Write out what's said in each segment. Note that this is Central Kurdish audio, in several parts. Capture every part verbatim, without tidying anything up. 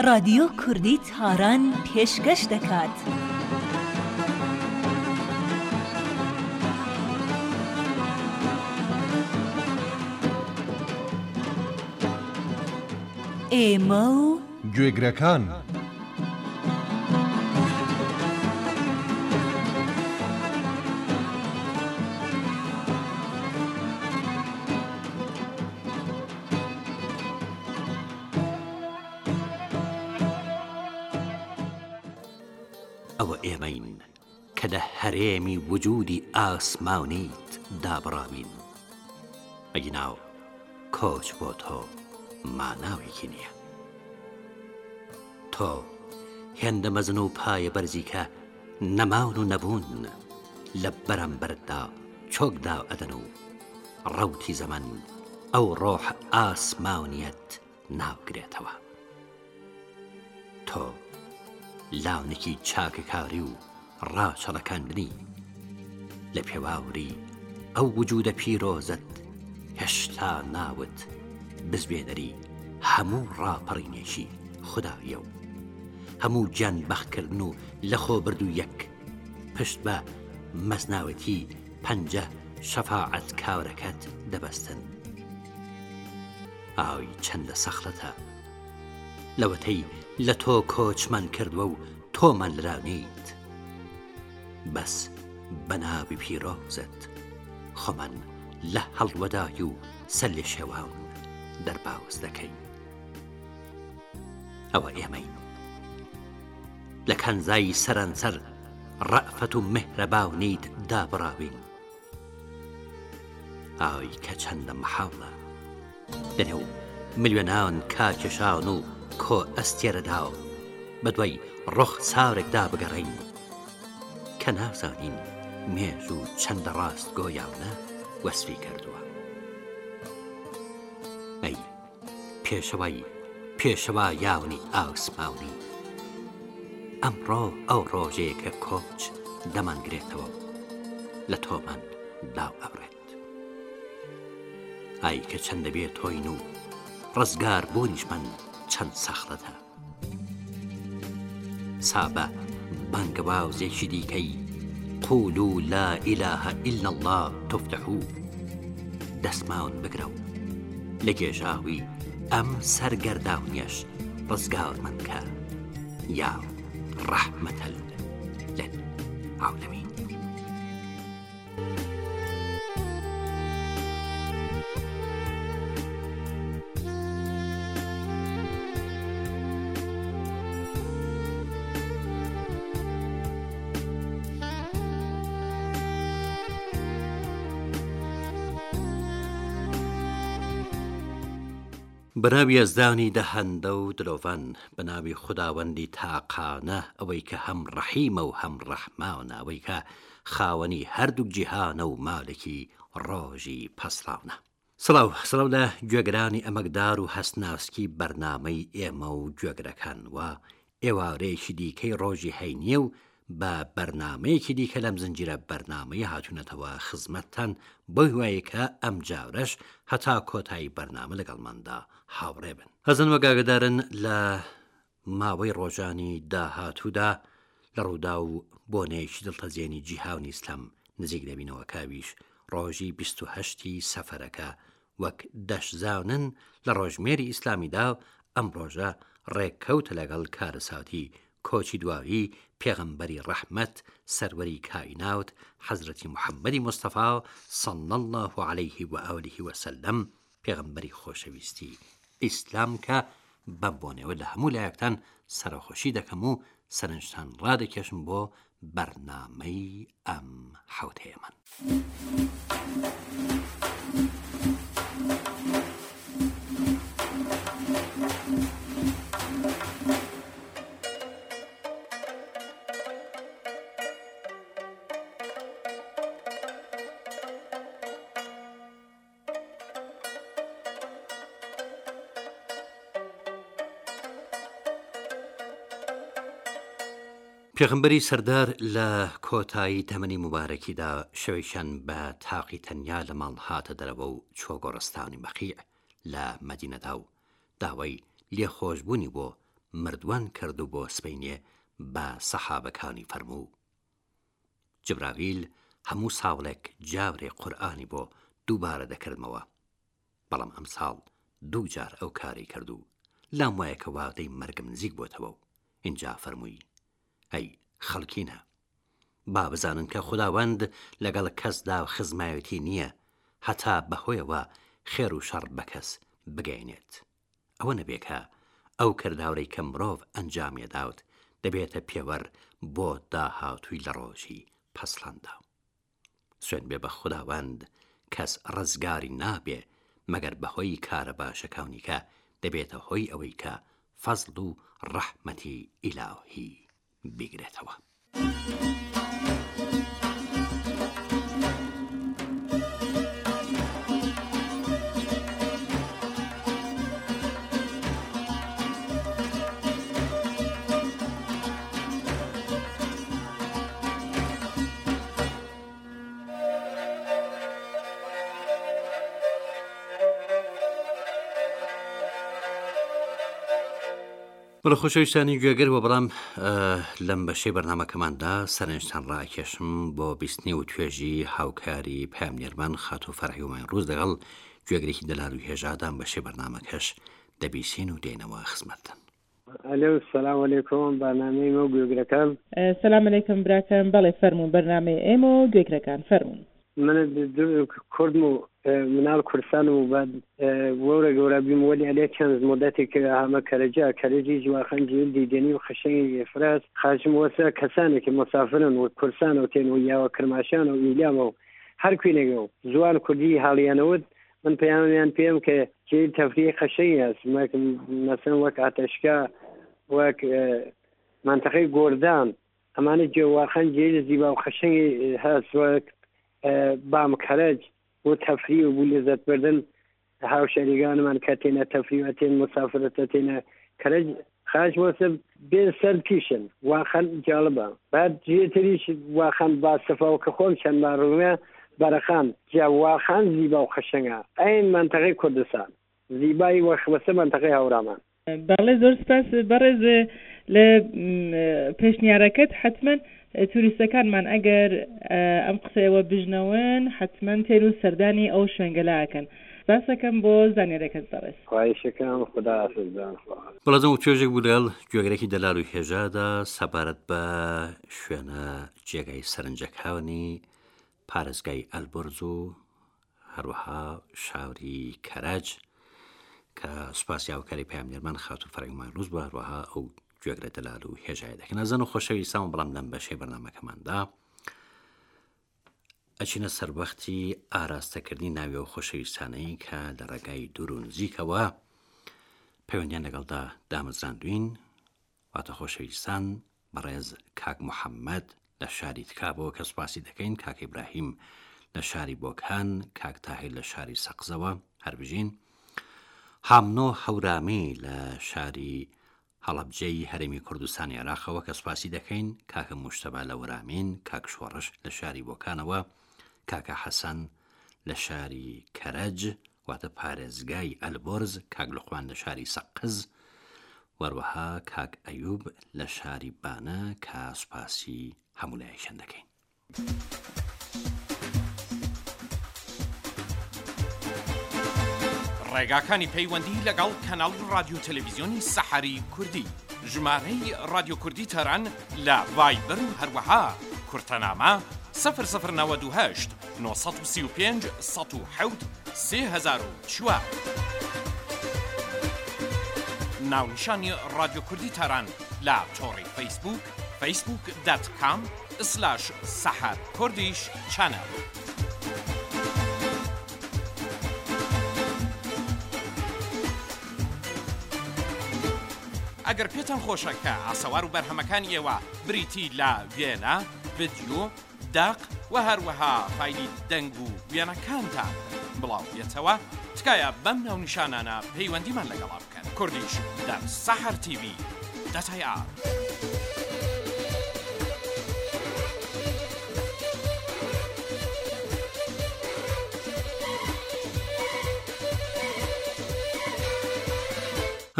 رادیۆ کوردی تاران پێشکەش دەکات. ئێمە و گوێگرەکان ئەوە ئێمەین کە لە هەرێمی وجودی ئاسمانیت دابڕاوین. ئەگیناو کۆچ بۆ تۆ ماناوێکی نییە. تۆ هێندە مەزن و پایە بەرزی کە نەماون و نەبوون لە بەرامبەردا چۆکدا ئەدەن و ڕەوتی زەمەن ئەو ڕۆح ئاسمانیەت ناوگرێتەوە. تۆ لاونێکی چاکەکاری و ڕاچەڵەکاندنی لە پێواوری ئەو وجودە پیرۆزت هێشتا ناوت بزوێنەری هەموو ڕاپەڕینێکی خوداویە و هەموو گیان بەختکردن و لە خۆ برد و یەک پشت بە مەزناوەتی پەنجە شەفاعەت کاورەکەت دەبەستن. ئاوی چەندە سەخلەتە لەوەتەی لە تۆ کۆچمان کردووە و تۆمان لراونیت. بەس بەناوی پیرۆزت خۆمان لە هەڵوەدای و سەر لێ شێواون دەرباوز دەکەین. ئەوە ئێمەین لە کەنزایی سەرانسەر ڕەفەت و مهرەباونیت دابڕاوین. ئاوی کە چەندە مەحاڵە دەنێ و ملیۆنان کاکێشان و کۆ ئەستێرەدا و بەدوای ڕۆخ چاورێکدا بگەڕین کە نازانین مێژ و چەندە ڕاست گۆیاونە وەسفی کردووە. ئەی پێشەوەی پێشەوە یاونی ئاسماونی، ئەمڕۆ ئەو ڕۆژەیە کە کۆچ دەمانگرێتەوە لە تۆمان داو ئەبرێت. ئای کە چەندە بێت تۆین و ڕزگار بوونیشمان چەند سەخلەتە. سابە بانگەواوزێکی دیکەی قولوا لا إله إلا الله تفتحوا دەسماون بگرە و لە گێژاوی ئەم سەرگەرداونیەش ڕزگارمان کە یا ڕەحمەتە للعالەمین. بەناوی ئەزدانی دەهەندە و درۆڤان، بەناوی خوداوەندی تاقانە، ئەوەی کە هەم ڕەحیمە و هەم ڕەحمانە، ئەوەی کە خاوەنی هەردوو جیهانە و مالێکی ڕۆژی پەسراونە. سڵاو سڵاو لە گوێگرانی ئەمەکدار و هەستناسکی بەرنامەی ئێمە و گوێگرەکان و ئێوارەیەکی دیکەی ڕۆژی هەینیە و بە بەرنامەیەکی دیکە لەم زنجیرە بەرنامەی هاتوونەتەوە خزمەتتان بۆ هیوایە کە ئەم جاورەش هەتا کۆتایی بەرنامە لەگەڵماندا هاوڕێ بن. هەزن وەگاگدارن لە ماوەی ڕۆژانی داهاتوودا لە ڕوودا و بۆنەیەکی دڵتەزیێنی جیهانی ئیسلام نزیک دەبینەوە. کاویش ڕۆژی بیست و هەشتی سەفەرەکە وەک دەشزاونن لە ڕۆژمێری ئیسلامیدا و ئەم ڕۆژە ڕێککەوتە لەگەڵ کارەساتی کۆچی دواوی پێغەمبەری ڕەحمەت سەروەری کائینات حەزرەتی محەممەدی مستەفا صلی الله عليه و آله وسلم، پێغەمبەری خۆشەویستی ئیسلام کە بەم بۆنەوە لە هەموو لایەکتان سەرخۆشی دەکەم و سەرنجتان ڕادەکێشم بۆ بەرنامەی ئەم حەوتەیەمان. پێغەمبەری سەردار لە کۆتایی تەمەنی مبارەکیدا شەویشان بە تاقی تەنیا لە ماڵ هاتە دەرەوە و چۆ گۆڕستانی بەقیع لە مەدینەدا و داوای لێخۆشبوونی بۆ مردوان کرد و بۆ سبەینێ بە سەحابەکانی فەرموو. جبرائیل هەموو ساڵێک جاورێ قورئانی بۆ دووبارە دەکردمەوە، بەڵام ئەم ساڵ دوو جار ئەو کاری کرد و لام وایە کە وادەی مەرگم نزیک بۆتەوە و اینجا فەرمووی: ئەی خەڵکینە، با بزانن کە خوداوەند لەگەڵ کەسدا خزمایەتی نییە هەتا بەهۆیەوە خێر و شەڕ بە کەس بگەینێت. ئەوە نەبێکە ئەو کرداوەی کە مرۆڤ ئەنجامێداوت دەبێتە پێوەەر بۆ داهاتووی لە ڕۆژی پەسڵەندا. سوێن بێ بە خوداوەند کەس ڕزگاری نابێ مەگەر بەهۆی کارە باشەکانی کە دەبێتە هۆی ئەوەی کە فەزڵ و ڕەحمەتی ئیلاهی بیگرێتەوە. بەڵە خۆشەویستانی گوێگەر و بەڵام لەم بەشەی بەرنامەکەماندا سەرنجتان ڕاکێشم بۆ بیستنی و توێژی هاوکاری پامنێرمان خاتو فەرحی و مایڕووز دەگەڵ گوێگرێکی دەلال و هێژادان بەشەی بەرنامەکەش دەبیسین و دێنەوە خزمەتتان. ئەلێ سەلام عەلەیکۆم بەرنامەی مە گوێگرەکان. سەلام عەلەیکم براکەم. بەڵێ فەرموون بەرنامەی ئێمە و گوێگرەکان فەرموون. من کوردم و منال کوردستانم و بعد وەرە گەورە بیم وەلی ئەلێ چەند مدەتێک هەمە کەرەجا کەرەجی جواخەن جیلدی دێنی و خەشەنگی فراس خاچم وەسە کەسانێکی مسافرن و کورسان و تێن و یاوە کرماشان و ئیلامە و هەر کوێنێگە و زوان کوردی حاڵیانەوت من پەیامیان پێم کە جێ تەفریح خەشەنگی هەست مەسەن وەک ئاتەشکا وەک منتەقەی گۆردان ئەمانە جێواخەن جێ زیبا و خەشەنگی هەست وەک بام کەرەج بۆ تەفریح و بۆ لێزەت بردن هاوشەریگانمان کە تێنە تەفریح و تێن مسافرەتە تێنە کەرەج خاش وەسە بێ سەر پیشن واخەن جاڵبە بعد جێتریش واخەن با سەفا و کە خۆم چەند باڕومە بەرەخان جا واخان زیبا و خەشەنگە ئەین منتەقەی کوردستان زیبایی وەخبەسە منتەقەی هەورامان. بەڵێ زۆر سپاس بەڕێز لە پێشنیارەکەت حتمما توریستەکانمان ئەگەر ئەم قسەیەوە بژنەوەن حتمما تێن و سەردانی ئەو شوێنگەلاکەن. باسەکەم بۆ زانیارەکەت بەڕێز. خواهشەکەم خدا حافظدان. بەڵێزم و توێژێک بوو لەگەڵ گوێگرێکی دەلال و هێژادا سەبارەت بە شوێنە جێگای سەرنجەکانی پارێزگای ئەلبرز و هەروەها شاوری کەرەج کە سوپاسی هاوکاری پامنێرمان خاتو فەرحی و مایڕووز بوو هەروەها ئەو گوێگرە دەلال و هێژای دەکەن. نازان و خۆشەویستان و بەڵام لەم بەشەی بەرنامەکەماندا ئەچینە سەروەختی ئاراستەکردنی ناوی و خۆشەویستانەی کە لە ڕێگای دوور و نزیکەوە پەیوەندیان لەگەڵدا دامەزراندوین. واتە خۆشەویستان بەڕێز کاک محەممەد لە شاری تکابەوە کە سوپاسی دەکەین، کاک ئیبراهیم لە شاری بۆکان، کاک تاهیر لە شاری سەقزەوە هەربژین، هامنۆ هەورامی لە شاری هەڵەبجەی هەرێمی کوردستانی عێراقەوە کە سوپاسی دەکەین، کاکە موشتەبا لە وەرامین، کاک شۆڕش لە شاری بۆکانەوە، کاکە حەسەن لە شاری کەرەج واتە پارێزگای ئەلبۆرز، کاک لوقمان لە شاری سەقز، وەروەها کاک ئەیوب لە شاری بانە کە سوپاسی هەموو لایەکیان دەکەین. ڕێگاکانی پەیوەندی لەگەڵ کەناڵ رادیۆ تەلەڤیزیۆنی سەحەری کوردی، ژمارەی رادیۆ کوردی تەران لە ڤایبەر و هەروەها کورتەنامە سەفر سەفر نەوەد و هەشت نۆ سەد و سی و پێنج سەد و حەوت سێ هەزار و چوار. ناونیشانی رادیۆ کوردی تەران لە تۆڕی فەیسبوک فەیسبوک دات کام سلاش سەحەر کوردیش چەنەڵ. ئەگەر پێتان خۆشە کە ئاسەوار و بەرهەمەکانی ئێوە بریتی لە وێنە، ڤیدیۆ، داق و هەروەها فایلی دەنگ و وێنەکانتان بڵاو بێتەوە، تکایە بەم ناونیشانانە پەیوەندیمان لەگەڵا بکەن. کوردیش دەر سەحەر تیڤی دەتای ئا.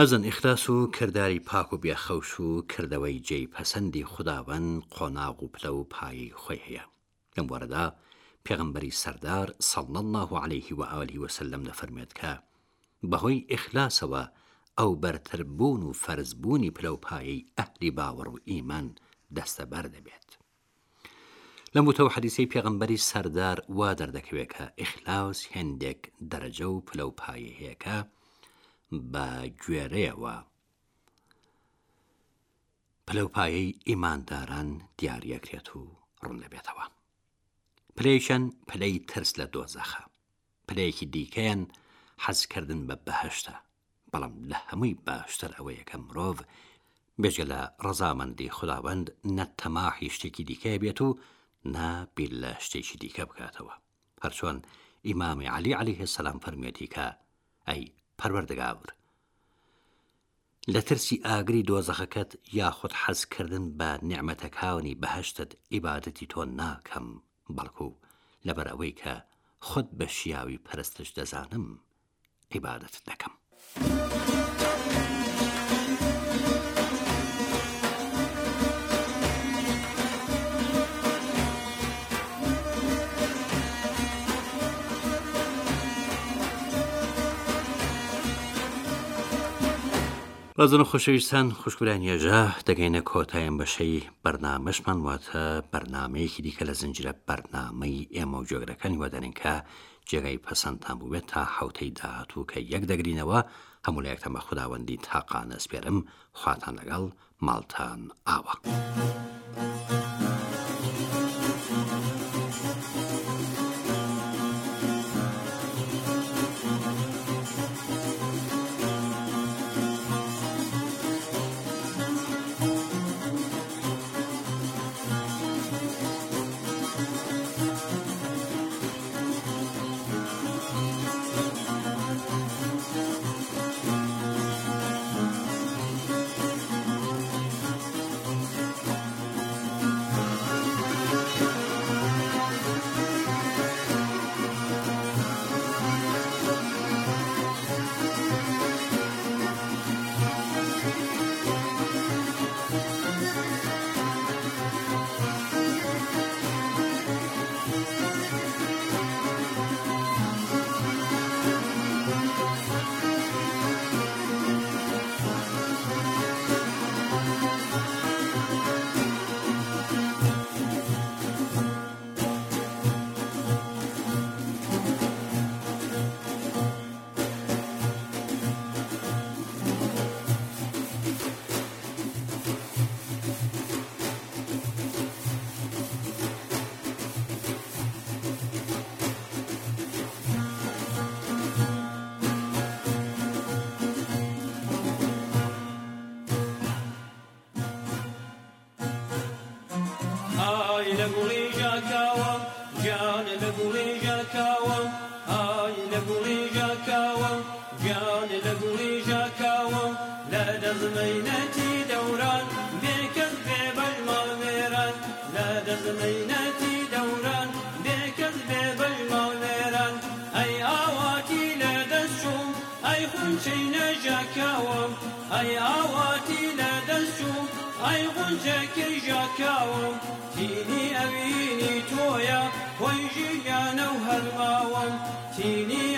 ئەزن ئیخلاس و کردداری پاک و بێخەوش و کردەوەی جێی پەسەندی خوداوەند قۆناغ و پلە و پایی خۆی هەیە. لەم وەرەدا پێغەمبەری سەردار صەڵی الله عەلەیه و ئالیه وسەلەم دەفەرمێت کە بەهۆی ئیخلاسەوە ئەو بەرتربوون و فەرزبوونی پلە و پایەی ئەهلی باوەڕ و ئیمان دەستەبەر دەبێت. لەم وتە و حەدیسەی پێغەمبەری سەردار وا دەردەکەوێت کە ئیخلاس هێندێک دەرەجە و پلە و پایە هەیە کە بە گوێرەیەوە پلە و پایەی ئیمانداران دیاریەکرێت و ڕوون دەبێتەوە. پلەیەکیان پلەی ترس لە دۆزەخە، پلەیەکی دیکەیان حەزکردن بە بەهەشتە، بەڵام لە هەمووی باشتر ئەوەیە کە مرۆڤ بێجگە لە ڕەزامەندی خوداوەند نەتەماحی شتێکی دیکە بێت و نابیر لە شتێکی دیکە بکاتەوە. هەرچۆن ئیمامی عەلی عەلەیه سەلام فەرموویەتی کە ئەی پەروەردگار، لە ترسی ئاگری دۆزەخەکەت یاخود حەزکردن بە نیعمەتەکانی بەهەشتت ئیبادەتی تۆ ناکەم، بەڵکو لەبەر ئەوەی کە خۆت بە شیاوی پەرستش دەزانم عیبادەتت دەکەم. بەزن و خۆشەویستان، خوشکبران ێژە دەگەینە کۆتاییان بەشەی بەرنامەشمان، واتە بەرنامەیەکی دیکە لە زنجرە بەرنامەی ئێمە و جۆگرەکانی وەدەنین کە جێگای پەسەندتان بووێت تا حوتەی داهاتوو کە یەک دەگرینەوە. هەموو لایەکتان بە خوداوەندی تاقانە سپێرم، خواتان لەگەڵ، ماڵتان ئاوە. ئەی ئاواتی لە دەستوم ئەی غونجەکەی ژاکاوم تینی ئەوینی تۆیە خۆی ژیانە و هەرماوم تینی